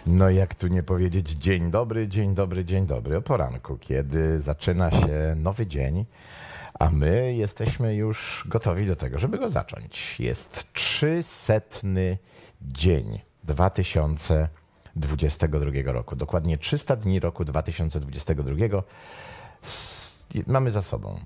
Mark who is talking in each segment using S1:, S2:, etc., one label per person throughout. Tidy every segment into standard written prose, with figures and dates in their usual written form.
S1: No jak tu nie powiedzieć dzień dobry, dzień dobry, dzień dobry o poranku, kiedy zaczyna się nowy dzień, a my jesteśmy już gotowi do tego, żeby go zacząć. Jest 300. dzień 2022 roku. Dokładnie 300 dni roku 2022 mamy za sobą.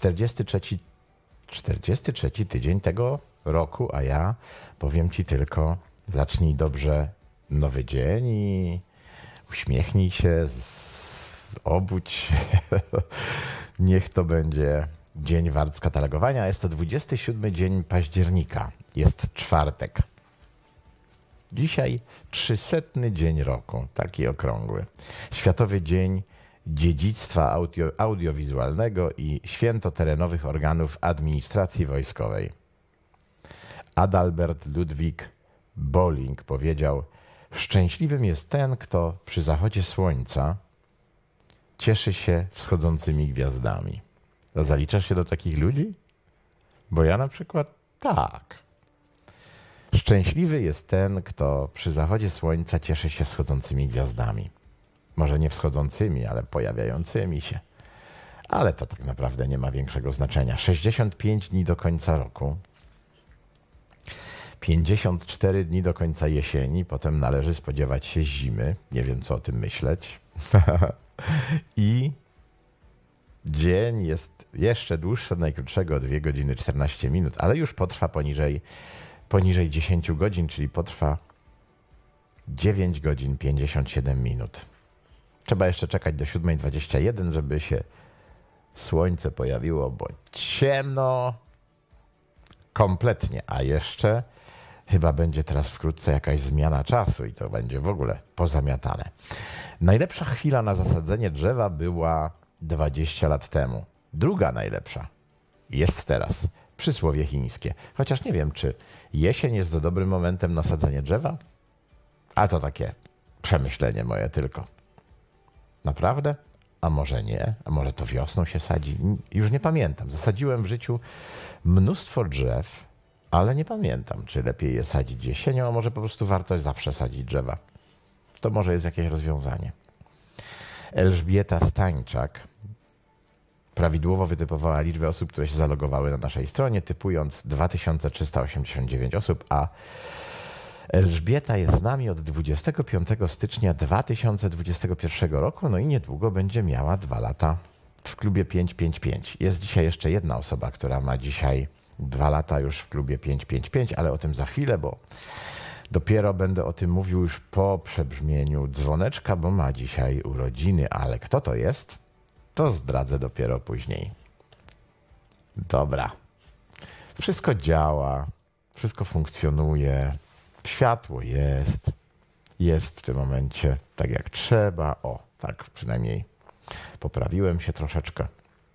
S1: 43 tydzień tego roku, a ja powiem Ci tylko, zacznij dobrze nowy dzień i uśmiechnij się, obudź się. Niech to będzie dzień wart skatalogowania. Jest to 27 dzień października. Jest czwartek. Dzisiaj 300 dzień roku, taki okrągły. Światowy Dzień Dziedzictwa Audiowizualnego i Święto Terenowych Organów Administracji Wojskowej. Adalbert Ludwik Bolling powiedział: szczęśliwym jest ten, kto przy zachodzie słońca cieszy się wschodzącymi gwiazdami. To zaliczasz się do takich ludzi? Bo ja na przykład tak. Szczęśliwy jest ten, kto przy zachodzie słońca cieszy się wschodzącymi gwiazdami. Może nie wschodzącymi, ale pojawiającymi się. Ale to tak naprawdę nie ma większego znaczenia. 65 dni do końca roku. 54 dni do końca jesieni, potem należy spodziewać się zimy. Nie wiem, co o tym myśleć. I dzień jest jeszcze dłuższy od najkrótszego, 2 godziny 14 minut, ale już potrwa poniżej 10 godzin, czyli potrwa 9 godzin 57 minut. Trzeba jeszcze czekać do 7:21, żeby się słońce pojawiło, bo ciemno kompletnie, a jeszcze chyba będzie teraz wkrótce jakaś zmiana czasu i to będzie w ogóle pozamiatane. Najlepsza chwila na zasadzenie drzewa była 20 lat temu. Druga najlepsza jest teraz. Przysłowie chińskie. Chociaż nie wiem, czy jesień jest dobrym momentem na sadzenie drzewa? A to takie przemyślenie moje tylko. Naprawdę? A może nie? A może to wiosną się sadzi? Już nie pamiętam. Zasadziłem w życiu mnóstwo drzew, ale nie pamiętam, czy lepiej je sadzić jesienią, a może po prostu warto zawsze sadzić drzewa. To może jest jakieś rozwiązanie. Elżbieta Stańczak prawidłowo wytypowała liczbę osób, które się zalogowały na naszej stronie, typując 2389 osób, a Elżbieta jest z nami od 25 stycznia 2021 roku, no i niedługo będzie miała 2 lata w klubie 555. Jest dzisiaj jeszcze jedna osoba, która ma dzisiaj 2 lata już w klubie 555, ale o tym za chwilę, bo dopiero będę o tym mówił już po przebrzmieniu dzwoneczka, bo ma dzisiaj urodziny, ale kto to jest? To zdradzę dopiero później. Dobra. Wszystko działa, wszystko funkcjonuje, światło jest. Jest w tym momencie tak jak trzeba. O, tak przynajmniej poprawiłem się troszeczkę.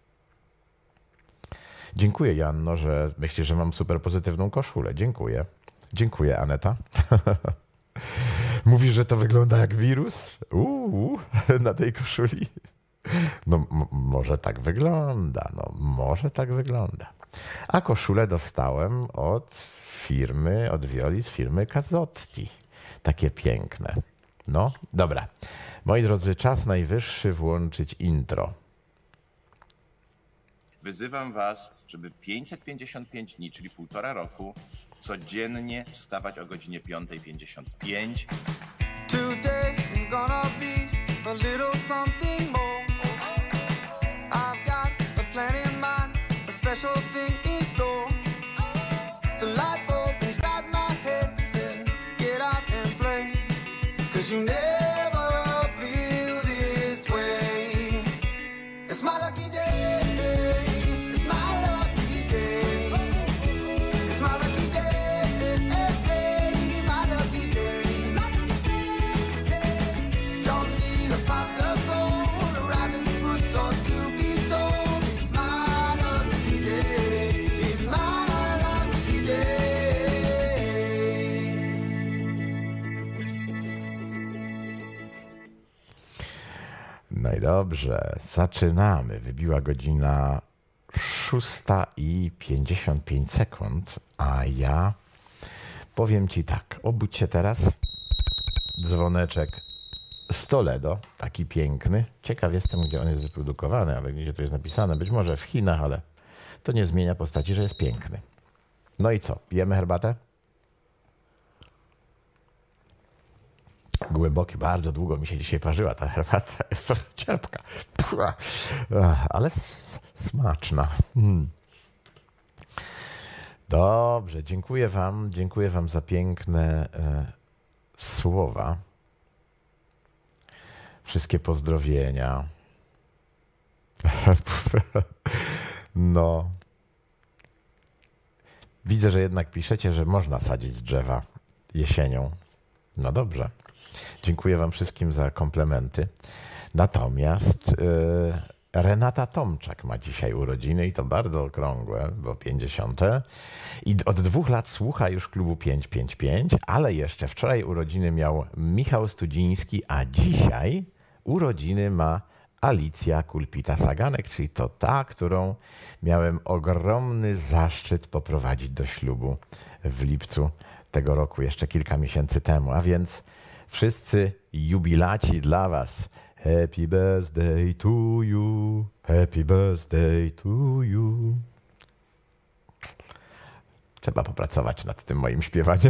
S1: Dziękuję, Janno, że myślisz, że mam super pozytywną koszulę. Dziękuję. Dziękuję, Aneta. Mówisz, że to wygląda jak wirus? Na tej koszuli. No może tak wygląda, może tak wygląda. A koszulę dostałem od Violi z firmy Cazzotti. Takie piękne. No, dobra. Moi drodzy, czas najwyższy włączyć intro.
S2: Wyzywam was, żeby 555 dni, czyli 1,5 roku, codziennie wstawać o godzinie 5:55.
S3: Today is gonna be a little something more. I've got a plan in mind, a special thing in store. The light bulb inside my head says, get out and play, 'cause you never feel this way. It's my lucky day, it's my lucky day. It's my lucky day, my lucky day. Don't need a pot of gold, a rabbit's foot or to be told. It's my lucky day, it's my lucky day.
S1: No i dobrze, zaczynamy. Wybiła godzina 6:55, a ja powiem ci tak, obudź się teraz. dzwoneczek z Toledo, taki piękny. Ciekaw jestem, gdzie on jest wyprodukowany, ale gdzie to jest napisane. Być może w Chinach, ale to nie zmienia postaci, że jest piękny. No i co? Pijemy herbatę? Głęboki, bardzo długo mi się dzisiaj parzyła ta herbata. Jest trochę cierpka, ale smaczna. Dobrze, dziękuję wam za piękne słowa. Wszystkie pozdrowienia. No. Widzę, że jednak piszecie, że można sadzić drzewa jesienią. No dobrze. Dziękuję wam wszystkim za komplementy. Natomiast Renata Tomczak ma dzisiaj urodziny i to bardzo okrągłe, bo 50. I od 2 lat słucha już klubu 555, ale jeszcze wczoraj urodziny miał Michał Studziński, a dzisiaj urodziny ma Alicja Kulpita-Saganek, czyli to ta, którą miałem ogromny zaszczyt poprowadzić do ślubu w lipcu tego roku, jeszcze kilka miesięcy temu. A więc wszyscy jubilaci dla was. Happy birthday to you, happy birthday to you. Trzeba popracować nad tym moim śpiewaniem.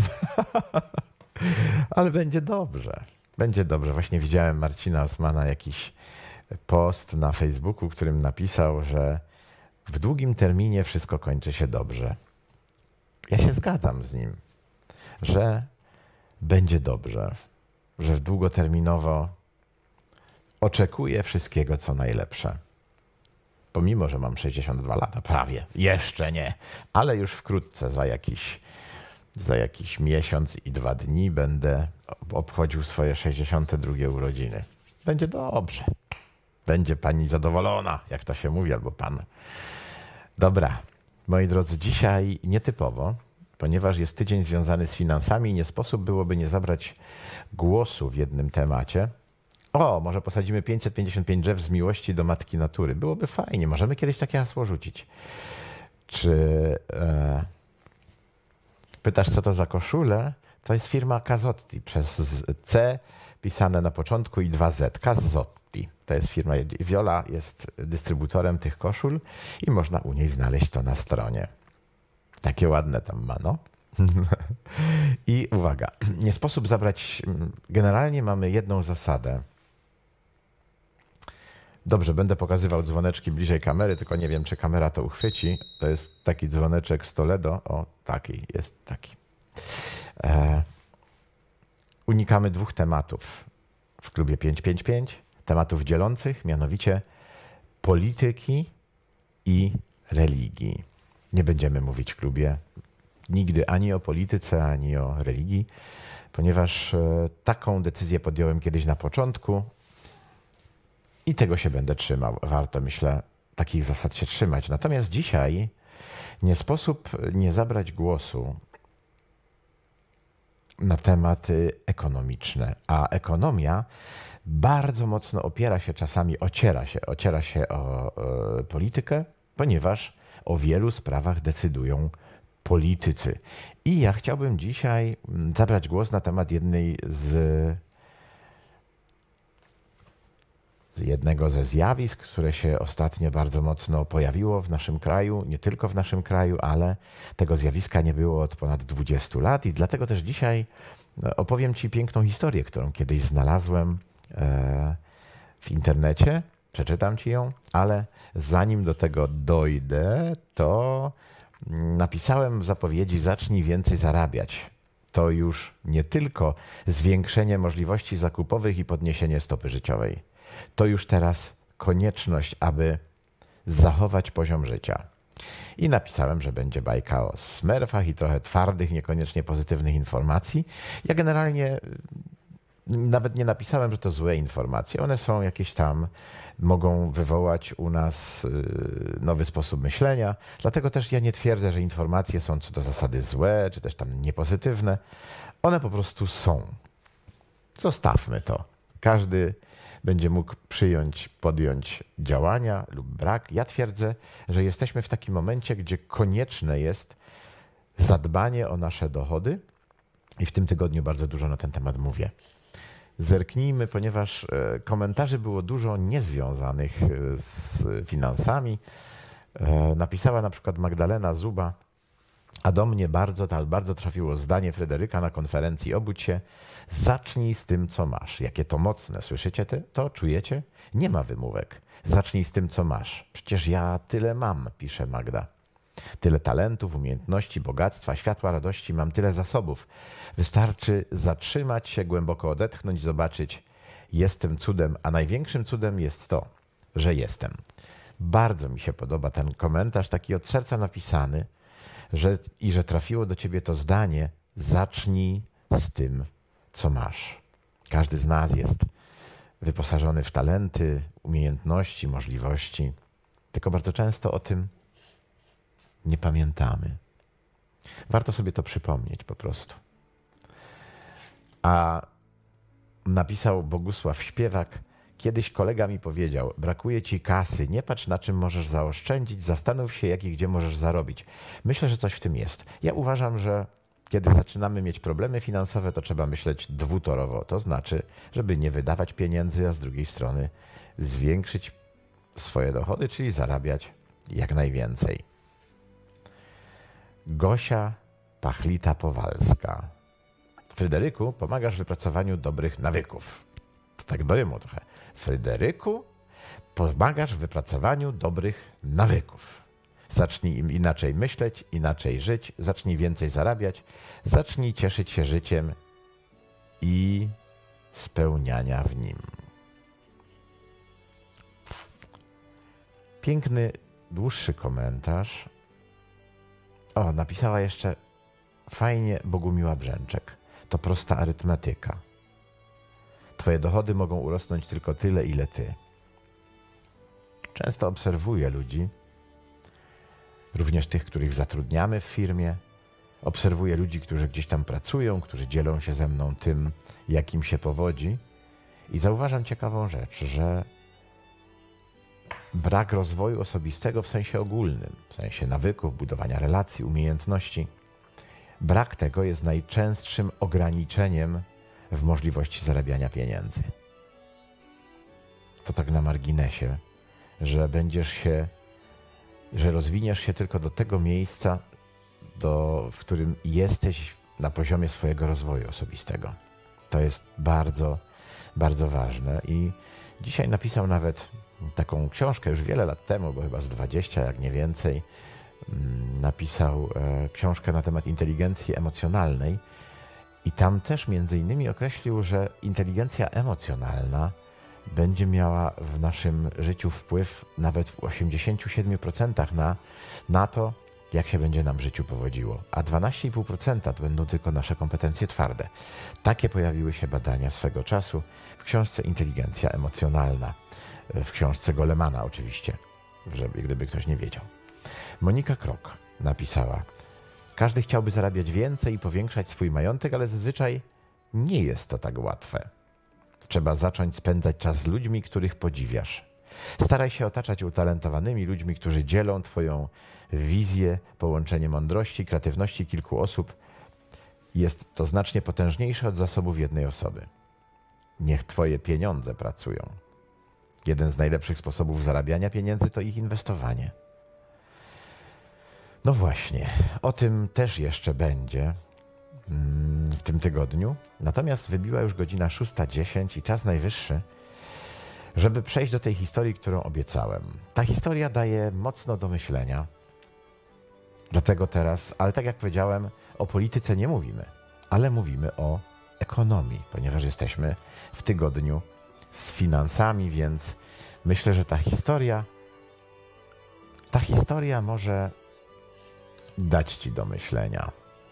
S1: Ale będzie dobrze. Będzie dobrze. Właśnie widziałem Marcina Osmana jakiś post na Facebooku, którym napisał, że w długim terminie wszystko kończy się dobrze. Ja się zgadzam z nim, że będzie dobrze, że długoterminowo oczekuję wszystkiego, co najlepsze. Pomimo, że mam 62 lata, prawie, jeszcze nie, ale już wkrótce, za jakiś miesiąc i 2 dni będę obchodził swoje 62 urodziny. Będzie dobrze. Będzie pani zadowolona, jak to się mówi, albo pan. Dobra, moi drodzy, dzisiaj nietypowo, ponieważ jest tydzień związany z finansami i nie sposób byłoby nie zabrać głosu w jednym temacie. O, może posadzimy 555 drzew z miłości do Matki Natury. Byłoby fajnie, możemy kiedyś takie hasło rzucić. Czy pytasz, co to za koszule? To jest firma Cazzotti, przez C pisane na początku i 2 Z. Cazzotti. To jest firma, Viola jest dystrybutorem tych koszul i można u niej znaleźć to na stronie. Takie ładne tam ma, no. I uwaga, nie sposób zabrać, generalnie mamy jedną zasadę. Dobrze, będę pokazywał dzwoneczki bliżej kamery, tylko nie wiem, czy kamera to uchwyci. To jest taki dzwoneczek z Toledo. O, taki, jest taki. Unikamy 2 tematów w klubie 555. Tematów dzielących, mianowicie polityki i religii. Nie będziemy mówić w klubie nigdy ani o polityce, ani o religii, ponieważ taką decyzję podjąłem kiedyś na początku i tego się będę trzymał. Warto, myślę, takich zasad się trzymać. Natomiast dzisiaj nie sposób nie zabrać głosu na tematy ekonomiczne, a ekonomia bardzo mocno ociera się o politykę, ponieważ o wielu sprawach decydują politycy. I ja chciałbym dzisiaj zabrać głos na temat jednego ze zjawisk, które się ostatnio bardzo mocno pojawiło w naszym kraju, nie tylko w naszym kraju, ale tego zjawiska nie było od ponad 20 lat i dlatego też dzisiaj opowiem ci piękną historię, którą kiedyś znalazłem w internecie, przeczytam ci ją, ale zanim do tego dojdę, to napisałem w zapowiedzi zacznij więcej zarabiać. To już nie tylko zwiększenie możliwości zakupowych i podniesienie stopy życiowej. To już teraz konieczność, aby zachować poziom życia. I napisałem, że będzie bajka o smerfach i trochę twardych, niekoniecznie pozytywnych informacji. Ja generalnie nawet nie napisałem, że to złe informacje. One są jakieś tam, mogą wywołać u nas nowy sposób myślenia. Dlatego też ja nie twierdzę, że informacje są co do zasady złe, czy też tam niepozytywne. One po prostu są. Zostawmy to. Każdy będzie mógł podjąć działania lub brak. Ja twierdzę, że jesteśmy w takim momencie, gdzie konieczne jest zadbanie o nasze dochody i w tym tygodniu bardzo dużo na ten temat mówię. Zerknijmy, ponieważ komentarzy było dużo niezwiązanych z finansami. Napisała na przykład Magdalena Zuba, a do mnie bardzo trafiło zdanie Fryderyka na konferencji Obudź się. Zacznij z tym, co masz. Jakie to mocne. Słyszycie to? Czujecie? Nie ma wymówek. Zacznij z tym, co masz. Przecież ja tyle mam, pisze Magda. Tyle talentów, umiejętności, bogactwa, światła, radości, mam tyle zasobów. Wystarczy zatrzymać się, głęboko odetchnąć, zobaczyć, jestem cudem, a największym cudem jest to, że jestem. Bardzo mi się podoba ten komentarz, taki od serca napisany, że trafiło do ciebie to zdanie, zacznij z tym, co masz. Każdy z nas jest wyposażony w talenty, umiejętności, możliwości, tylko bardzo często o tym nie pamiętamy. Warto sobie to przypomnieć po prostu. A napisał Bogusław Śpiewak, kiedyś kolega mi powiedział, brakuje ci kasy, nie patrz na czym możesz zaoszczędzić, zastanów się jak i gdzie możesz zarobić. Myślę, że coś w tym jest. Ja uważam, że kiedy zaczynamy mieć problemy finansowe, to trzeba myśleć dwutorowo. To znaczy, żeby nie wydawać pieniędzy, a z drugiej strony zwiększyć swoje dochody, czyli zarabiać jak najwięcej. Gosia Pachlita-Powalska. Fryderyku, pomagasz w wypracowaniu dobrych nawyków. To tak do rymu trochę. Fryderyku, pomagasz w wypracowaniu dobrych nawyków. Zacznij im inaczej myśleć, inaczej żyć, zacznij więcej zarabiać, zacznij cieszyć się życiem i spełniania w nim. Piękny, dłuższy komentarz. O, napisała jeszcze fajnie Bogumiła Brzęczek. To prosta arytmetyka. Twoje dochody mogą urosnąć tylko tyle, ile ty. Często obserwuję ludzi, również tych, których zatrudniamy w firmie. Obserwuję ludzi, którzy gdzieś tam pracują, którzy dzielą się ze mną tym, jak im się powodzi. I zauważam ciekawą rzecz, że brak rozwoju osobistego w sensie ogólnym, w sensie nawyków, budowania relacji, umiejętności, brak tego jest najczęstszym ograniczeniem w możliwości zarabiania pieniędzy. To tak na marginesie, że że rozwiniesz się tylko do tego miejsca, w którym jesteś na poziomie swojego rozwoju osobistego. To jest bardzo, bardzo ważne i dzisiaj napisał nawet taką książkę już wiele lat temu, bo chyba z 20, jak nie więcej, napisał książkę na temat inteligencji emocjonalnej i tam też między innymi określił, że inteligencja emocjonalna będzie miała w naszym życiu wpływ nawet w 87% na to, jak się będzie nam w życiu powodziło, a 12,5% to będą tylko nasze kompetencje twarde. Takie pojawiły się badania swego czasu w książce Inteligencja emocjonalna, w książce Golemana oczywiście, gdyby ktoś nie wiedział. Monika Krok napisała, każdy chciałby zarabiać więcej i powiększać swój majątek, ale zazwyczaj nie jest to tak łatwe. Trzeba zacząć spędzać czas z ludźmi, których podziwiasz. Staraj się otaczać utalentowanymi ludźmi, którzy dzielą twoją wizję, połączenie mądrości, kreatywności kilku osób. Jest to znacznie potężniejsze od zasobów jednej osoby. Niech twoje pieniądze pracują. Jeden z najlepszych sposobów zarabiania pieniędzy to ich inwestowanie. No właśnie, o tym też jeszcze będzie w tym tygodniu. Natomiast wybiła już godzina 6:10 i czas najwyższy, żeby przejść do tej historii, którą obiecałem. Ta historia daje mocno do myślenia. Dlatego teraz, ale tak jak powiedziałem, o polityce nie mówimy, ale mówimy o ekonomii, ponieważ jesteśmy w tygodniu z finansami, więc myślę, że ta historia może dać ci do myślenia.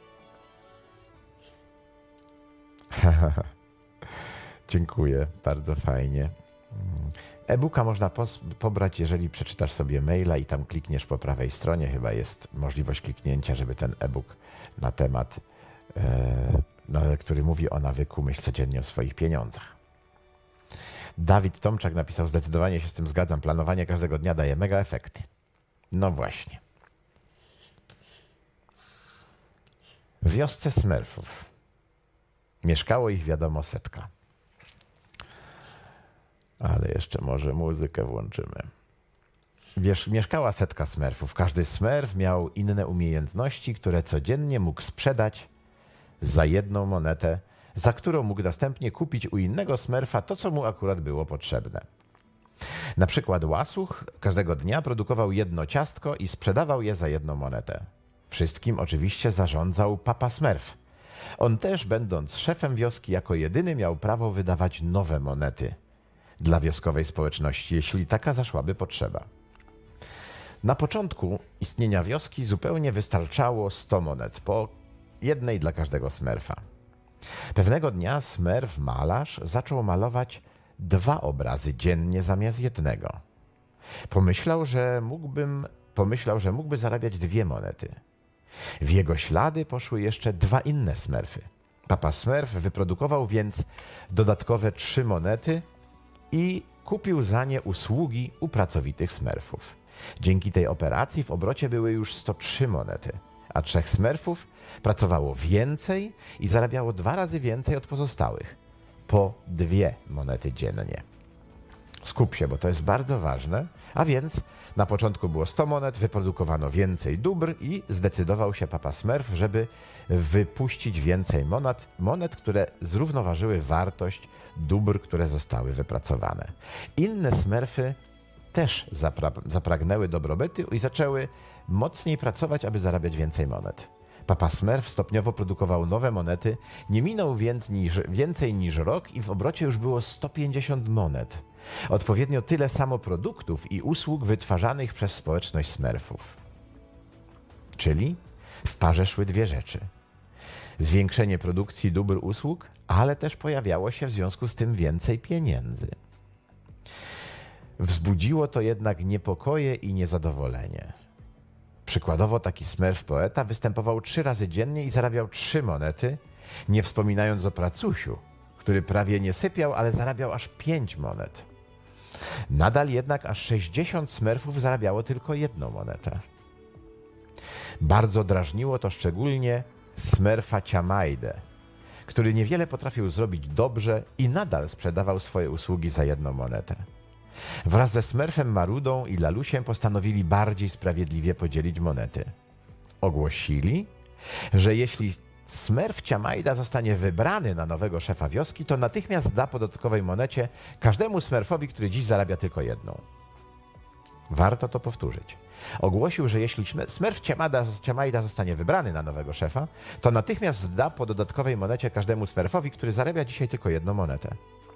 S1: Dziękuję, bardzo fajnie. E-booka można pobrać, jeżeli przeczytasz sobie maila i tam klikniesz po prawej stronie. Chyba jest możliwość kliknięcia, żeby ten e-book na temat, który mówi o nawyku myśl codziennie o swoich pieniądzach. Dawid Tomczak napisał, zdecydowanie się z tym zgadzam. Planowanie każdego dnia daje mega efekty. No właśnie. W wiosce Smurfów mieszkało ich wiadomo setka. Ale jeszcze może muzykę włączymy. Mieszkała setka smerfów. Każdy smerf miał inne umiejętności, które codziennie mógł sprzedać za 1 monetę, za którą mógł następnie kupić u innego smerfa to, co mu akurat było potrzebne. Na przykład łasuch każdego dnia produkował 1 ciastko i sprzedawał je za 1 monetę. Wszystkim oczywiście zarządzał Papa Smurf. On też, będąc szefem wioski, jako jedyny miał prawo wydawać nowe monety dla wioskowej społeczności, jeśli taka zaszłaby potrzeba. Na początku istnienia wioski zupełnie wystarczało 100 monet, po 1 dla każdego smerfa. Pewnego dnia smerf malarz zaczął malować 2 obrazy dziennie zamiast 1. Pomyślał, że mógłby zarabiać 2 monety. W jego ślady poszły jeszcze 2 inne smerfy. Papa Smurf wyprodukował więc dodatkowe 3 monety i kupił za nie usługi u pracowitych smerfów. Dzięki tej operacji w obrocie były już 103 monety, a 3 smerfów pracowało więcej i zarabiało 2 razy więcej od pozostałych, po 2 monety dziennie. Skup się, bo to jest bardzo ważne. A więc na początku było 100 monet, wyprodukowano więcej dóbr i zdecydował się Papa Smurf, żeby wypuścić więcej monet, które zrównoważyły wartość dóbr, które zostały wypracowane. Inne smerfy też zapragnęły dobrobytu i zaczęły mocniej pracować, aby zarabiać więcej monet. Papa Smurf stopniowo produkował nowe monety, nie minął więc więcej niż rok i w obrocie już było 150 monet. Odpowiednio tyle samo produktów i usług wytwarzanych przez społeczność smerfów. Czyli w parze szły 2 rzeczy. Zwiększenie produkcji dóbr usług, ale też pojawiało się w związku z tym więcej pieniędzy. Wzbudziło to jednak niepokoje i niezadowolenie. Przykładowo taki smerf poeta występował 3 razy dziennie i zarabiał 3 monety, nie wspominając o pracusiu, który prawie nie sypiał, ale zarabiał aż 5 monet. Nadal jednak aż 60 smerfów zarabiało tylko 1 monetę. Bardzo drażniło to szczególnie smerfa Ciamajdę, który niewiele potrafił zrobić dobrze i nadal sprzedawał swoje usługi za 1 monetę. Wraz ze smerfem Marudą i Lalusiem postanowili bardziej sprawiedliwie podzielić monety. Ogłosili, że jeśli smerf Ciamajda zostanie wybrany na nowego szefa wioski, to natychmiast da po dodatkowej monecie każdemu smerfowi, który dziś zarabia tylko 1. Warto to powtórzyć. Ogłosił, że jeśli smerf Ciamajda zostanie wybrany na nowego szefa, to natychmiast da po dodatkowej monecie każdemu smerfowi, który zarabia dzisiaj tylko 1 monetę.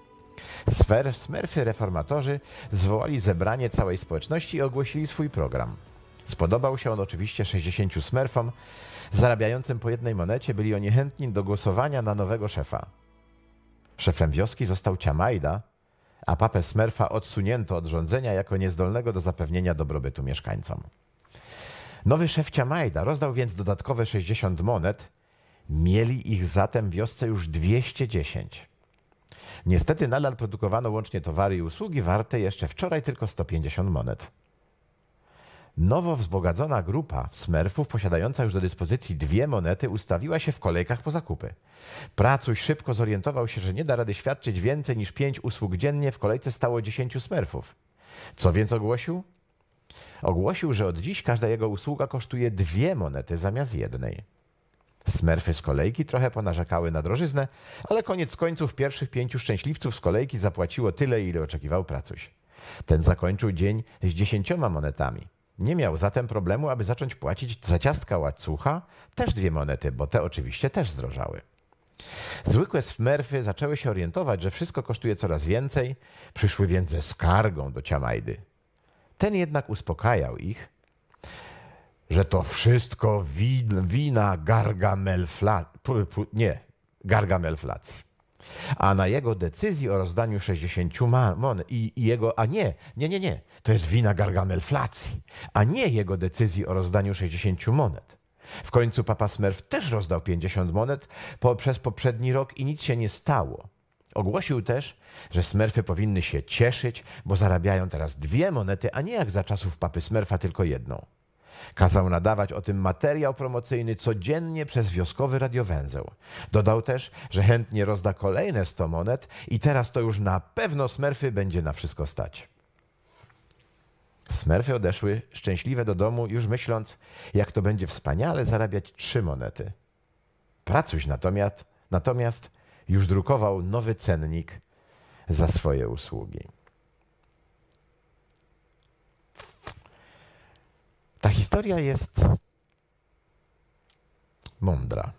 S1: Smerfy reformatorzy zwołali zebranie całej społeczności i ogłosili swój program. Spodobał się on oczywiście 60 smerfom, zarabiającym po 1 monecie. Byli oni chętni do głosowania na nowego szefa. Szefem wioski został Ciamajda, a papę Smurfa odsunięto od rządzenia jako niezdolnego do zapewnienia dobrobytu mieszkańcom. Nowy szef Ciamajda rozdał więc dodatkowe 60 monet. Mieli ich zatem w wiosce już 210. Niestety nadal produkowano łącznie towary i usługi warte jeszcze wczoraj tylko 150 monet. Nowo wzbogacona grupa smerfów posiadająca już do dyspozycji 2 monety ustawiła się w kolejkach po zakupy. Pracuś szybko zorientował się, że nie da rady świadczyć więcej niż 5 usług dziennie, w kolejce stało 10 smerfów. Co więc ogłosił? Ogłosił, że od dziś każda jego usługa kosztuje 2 monety zamiast 1. Smerfy z kolejki trochę ponarzekały na drożyznę, ale koniec końców pierwszych 5 szczęśliwców z kolejki zapłaciło tyle, ile oczekiwał pracuś. Ten zakończył dzień z 10 monetami. Nie miał zatem problemu, aby zacząć płacić za ciastka łacucha też 2 monety, bo te oczywiście też zdrożały. Zwykłe smerfy zaczęły się orientować, że wszystko kosztuje coraz więcej, przyszły więc ze skargą do Ciamajdy. Ten jednak uspokajał ich, że to wszystko wina gargamelflacji. A na jego decyzji o rozdaniu 60 monet to jest wina gargamelflacji, a nie jego decyzji o rozdaniu 60 monet. W końcu Papa Smurf też rozdał 50 monet przez poprzedni rok i nic się nie stało. Ogłosił też, że smerfy powinny się cieszyć, bo zarabiają teraz 2 monety, a nie jak za czasów Papy Smurfa tylko 1. Kazał nadawać o tym materiał promocyjny codziennie przez wioskowy radiowęzeł. Dodał też, że chętnie rozda kolejne 100 monet i teraz to już na pewno Smurfy będzie na wszystko stać. Smurfy odeszły szczęśliwe do domu, już myśląc, jak to będzie wspaniale zarabiać 3 monety. Pracuś natomiast już drukował nowy cennik za swoje usługi. Ta historia jest mądra,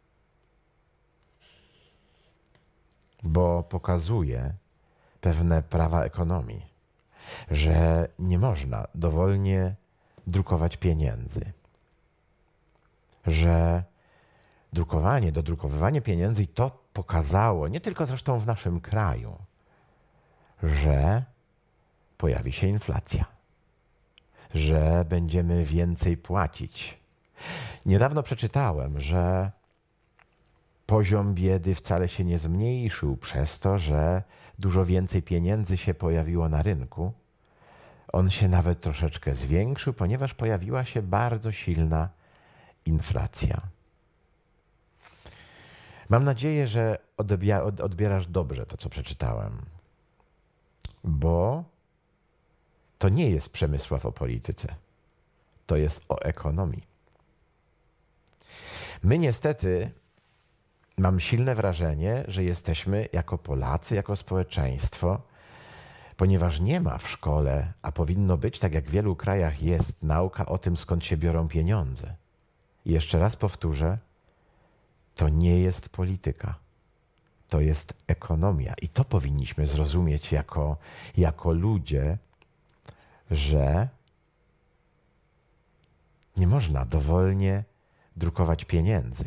S1: bo pokazuje pewne prawa ekonomii, że nie można dowolnie drukować pieniędzy, że dodrukowywanie pieniędzy, i to pokazało, nie tylko zresztą w naszym kraju, że pojawi się inflacja, że będziemy więcej płacić. Niedawno przeczytałem, że poziom biedy wcale się nie zmniejszył przez to, że dużo więcej pieniędzy się pojawiło na rynku. On się nawet troszeczkę zwiększył, ponieważ pojawiła się bardzo silna inflacja. Mam nadzieję, że odbierasz dobrze to, co przeczytałem, bo to nie jest Przemysław o polityce, to jest o ekonomii. My niestety, mam silne wrażenie, że jesteśmy jako Polacy, jako społeczeństwo, ponieważ nie ma w szkole, a powinno być, tak jak w wielu krajach jest, nauka o tym, skąd się biorą pieniądze. I jeszcze raz powtórzę, to nie jest polityka, to jest ekonomia. I to powinniśmy zrozumieć jako ludzie, że nie można dowolnie drukować pieniędzy.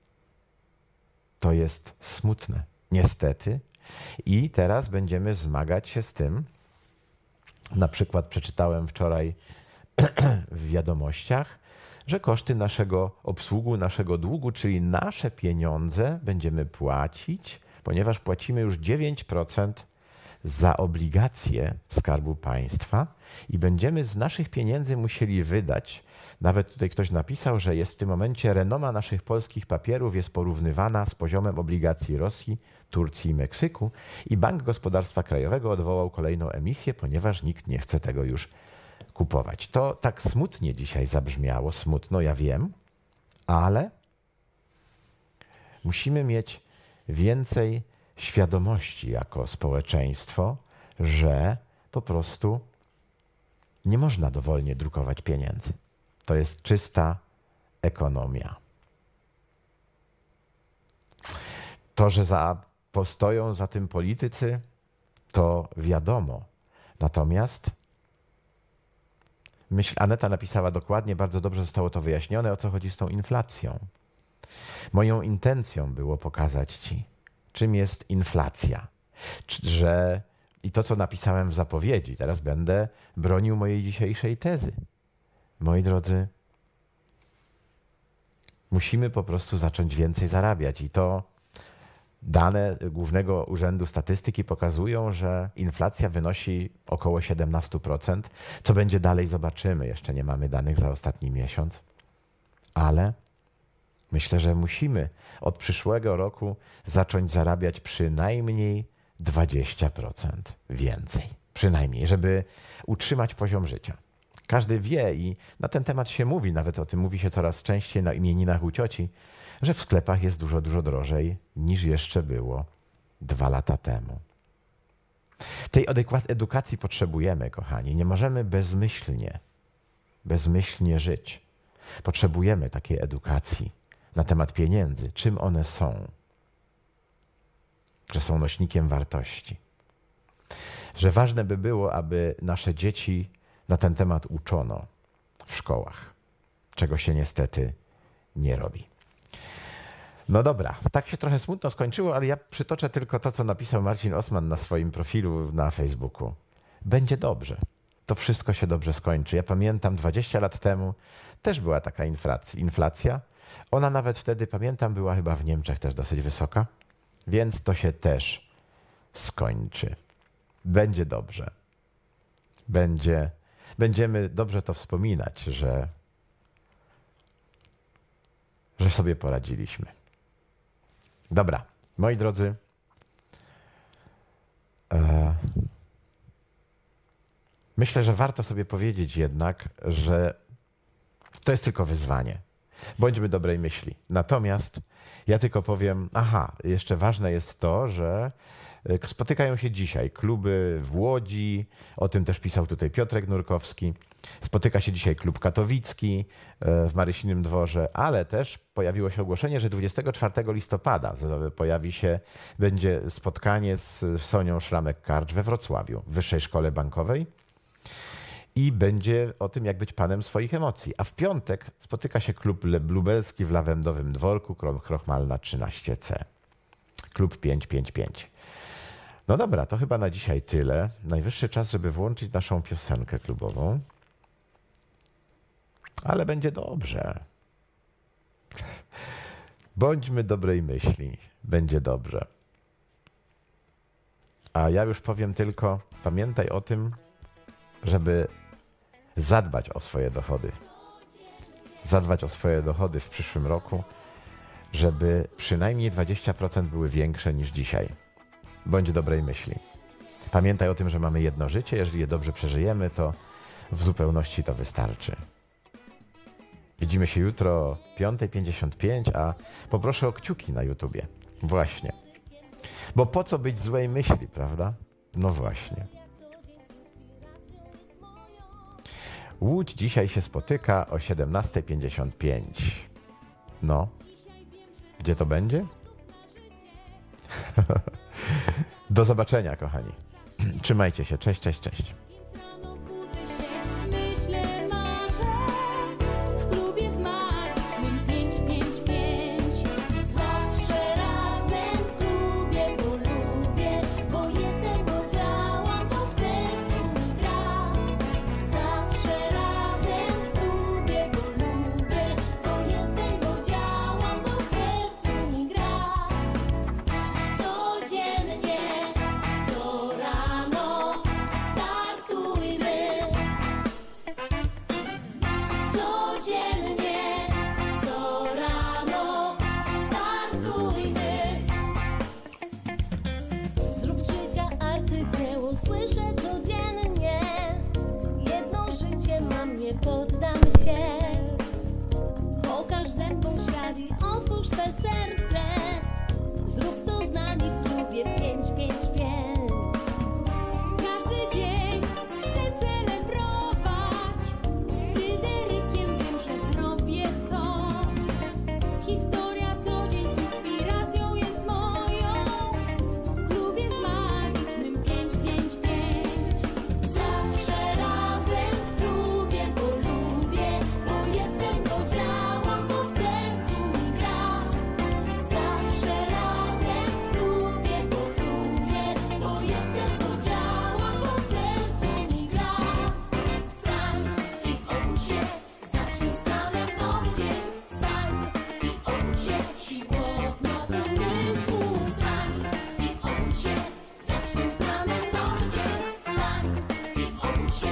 S1: To jest smutne, niestety. I teraz będziemy zmagać się z tym. Na przykład przeczytałem wczoraj w wiadomościach, że koszty obsługu naszego długu, czyli nasze pieniądze, będziemy płacić, ponieważ płacimy już 9% za obligacje Skarbu Państwa i będziemy z naszych pieniędzy musieli wydać. Nawet tutaj ktoś napisał, że jest w tym momencie renoma naszych polskich papierów jest porównywana z poziomem obligacji Rosji, Turcji i Meksyku i Bank Gospodarstwa Krajowego odwołał kolejną emisję, ponieważ nikt nie chce tego już kupować. To tak smutnie dzisiaj zabrzmiało, smutno, ja wiem, ale musimy mieć więcej świadomości jako społeczeństwo, że po prostu nie można dowolnie drukować pieniędzy. To jest czysta ekonomia. To, że postoją za tym politycy, to wiadomo. Natomiast Aneta napisała dokładnie, bardzo dobrze zostało to wyjaśnione, o co chodzi z tą inflacją. Moją intencją było pokazać ci, czym jest inflacja. I to, co napisałem w zapowiedzi, teraz będę bronił mojej dzisiejszej tezy. Moi drodzy, musimy po prostu zacząć więcej zarabiać i to dane Głównego Urzędu Statystyki pokazują, że inflacja wynosi około 17%. Co będzie dalej, zobaczymy. Jeszcze nie mamy danych za ostatni miesiąc, ale myślę, że musimy od przyszłego roku zacząć zarabiać przynajmniej 20% więcej. Przynajmniej, żeby utrzymać poziom życia. Każdy wie i na ten temat się mówi, nawet o tym mówi się coraz częściej na imieninach u cioci, że w sklepach jest dużo, dużo drożej niż jeszcze było 2 lata temu. Tej edukacji potrzebujemy, kochani. Nie możemy bezmyślnie żyć. Potrzebujemy takiej edukacji na temat pieniędzy, czym one są, że są nośnikiem wartości. Że ważne by było, aby nasze dzieci na ten temat uczono w szkołach, czego się niestety nie robi. No dobra, tak się trochę smutno skończyło, ale ja przytoczę tylko to, co napisał Marcin Osman na swoim profilu na Facebooku. Będzie dobrze. To wszystko się dobrze skończy. Ja pamiętam 20 lat temu też była taka inflacja. Ona nawet wtedy, pamiętam, była chyba w Niemczech też dosyć wysoka, więc to się też skończy. Będzie dobrze. Będziemy dobrze to wspominać, że że sobie poradziliśmy. Dobra, moi drodzy, myślę, że warto sobie powiedzieć jednak, że to jest tylko wyzwanie. Bądźmy dobrej myśli. Natomiast ja tylko powiem, jeszcze ważne jest to, że spotykają się dzisiaj kluby w Łodzi, o tym też pisał tutaj Piotrek Nurkowski. Spotyka się dzisiaj klub katowicki w Marysinym Dworze, ale też pojawiło się ogłoszenie, że 24 listopada będzie spotkanie z Sonią Szramek-Karcz we Wrocławiu, w Wyższej Szkole Bankowej. I będzie o tym, jak być panem swoich emocji. A w piątek spotyka się klub lubelski w Lawendowym Dworku, Krochmalna 13C. Klub 555. No dobra, to chyba na dzisiaj tyle. Najwyższy czas, żeby włączyć naszą piosenkę klubową. Ale będzie dobrze. Bądźmy dobrej myśli. Będzie dobrze. A ja już powiem tylko, pamiętaj o tym, żeby zadbać o swoje dochody. Zadbać o swoje dochody w przyszłym roku, żeby przynajmniej 20% były większe niż dzisiaj. Bądź dobrej myśli. Pamiętaj o tym, że mamy jedno życie. Jeżeli je dobrze przeżyjemy, to w zupełności to wystarczy. Widzimy się jutro o 5:55, a poproszę o kciuki na YouTubie. Właśnie. Bo po co być złej myśli, prawda? No właśnie. Łódź dzisiaj się spotyka o 17:55. No. Gdzie to będzie? Do zobaczenia, kochani. Trzymajcie się. Cześć, cześć, cześć.
S4: Słyszę codziennie, jedno życie mam, nie poddam się. Pokaż zębom świat i otwórz swe serce. Zrób to z nami w klubie 555. Każdy dzień chcę celebrować. Z Fryderykiem wiem, że zrobię to. Historia co dzień inspiracją jest moją. W klubie z magicznym 555. Zawsze razem w klubie, bo lubię, bo jestem, bo działam, bo w sercu mi gra. Zawsze razem w klubie, bo lubię, bo jestem, bo działam, bo w sercu mi gra. Wstań i obudź się, zacznij z planem nowy dzień. Wstań i obudź się, siłownia do umysłu. Wstań i obudź się, zacznij z planem nowy dzień. Wstań i obudź się.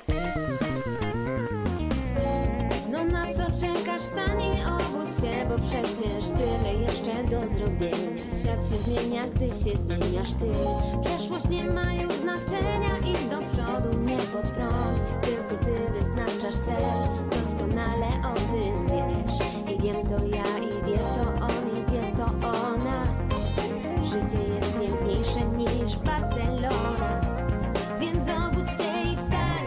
S4: No na co czekasz? Wstań i obudź się, bo przecież tyle jeszcze do zrobienia. Świat się zmienia, gdy się zmieniasz ty. Przeszłość nie ma już znaczenia, idź do przodu, nie pod prąd. Tylko ty wyznaczasz cel, doskonale o tym wiesz. I wiem to ja, i wie to on, i wie to ona. Życie jest piękniejsze niż Barcelona. Więc obudź się i wstań.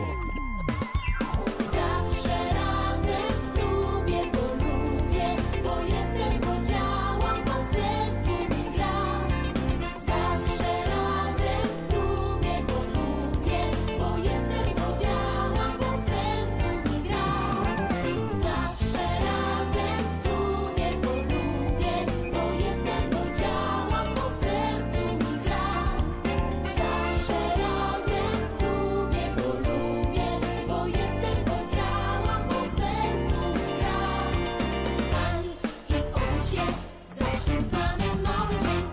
S4: Zawsze razem w klubie, bo lubię, bo jestem, bo działam, bo w sercu mi gra. Zawsze razem w klubie, bo lubię, bo jestem, bo działam, bo w sercu mi gra. Zawsze razem w klubie, bo lubię, bo jestem, bo działam, bo w sercu mi gra. Zawsze razem w klubie, bo lubię, bo jestem, bo działam, bo w sercu mi gra. Wstań i obudź się, zacznij z planem nowy dzień.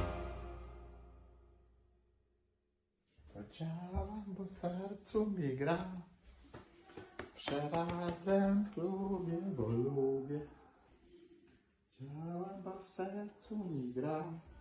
S1: Działam, bo w sercu mi gra. Przerazem w klubie, bo lubię.
S5: sercu mi gra.